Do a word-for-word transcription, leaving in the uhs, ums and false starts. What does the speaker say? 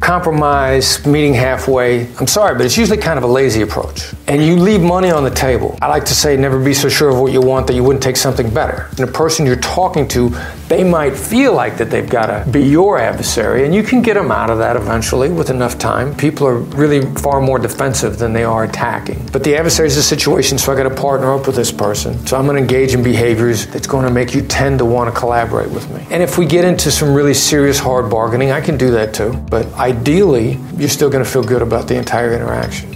compromise, meeting halfway, I'm sorry, but it's usually kind of a lazy approach. And you leave money on the table. I like to say never be so sure of what you want that you wouldn't take something better. And the person you're talking to, they might feel like that they've got to be your adversary, and you can get them out of that eventually with enough time. People are really far more defensive than they are attacking. But the adversary is a situation, so I got to partner up with this person. So I'm going to engage in behaviors that's going to make you tend to want to collaborate with me. And if we get into some really serious hard bargaining, I can do that too. But ideally, you're still going to feel good about the entire interaction.